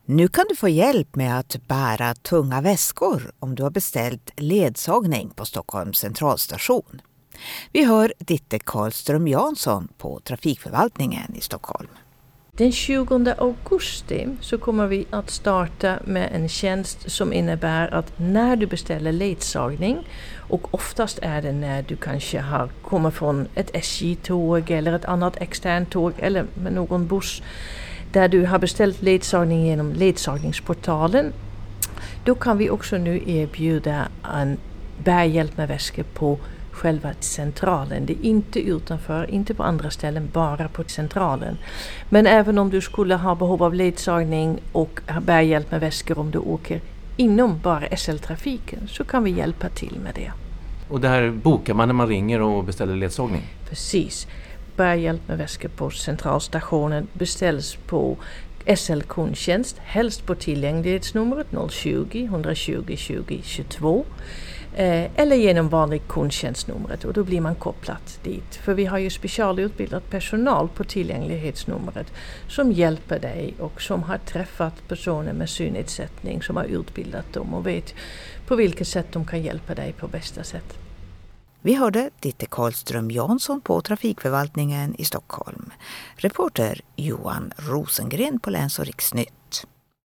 Nu kan du få hjälp med att bära tunga väskor om du har beställt ledsagning på Stockholms centralstation. Vi hör Ditte Karlström Jansson på Trafikförvaltningen i Stockholm. Den 20 augusti så kommer vi att starta med en tjänst som innebär att när du beställer ledsagning, och oftast är det när du kanske kommer från ett SJ-tåg eller ett annat externt tåg eller med någon buss där du har beställt ledsagning genom ledsagningsportalen, då kan vi också nu erbjuda en bärhjälp med väskor på själva centralen. Det är inte utanför, inte på andra ställen, bara på centralen. Men även om du skulle ha behov av ledsagning och bärhjälp med väskor om du åker inom bara SL-trafiken, så kan vi hjälpa till med det. Och det här bokar man när man ringer och beställer ledsagning? Precis. Bärhjälp med väskor på centralstationen beställs på SL-kundtjänst, helst på tillgänglighetsnumret 020 120 20 22 eller genom vanlig kundtjänstnumret, och då blir man kopplat dit. För vi har ju specialutbildad personal på tillgänglighetsnumret som hjälper dig och som har träffat personer med synnedsättning, som har utbildat dem och vet på vilket sätt de kan hjälpa dig på bästa sätt. Vi hörde Ditte Karlström Jansson på Trafikförvaltningen i Stockholm. Reporter Johan Rosengren på Läns- och Riksnytt.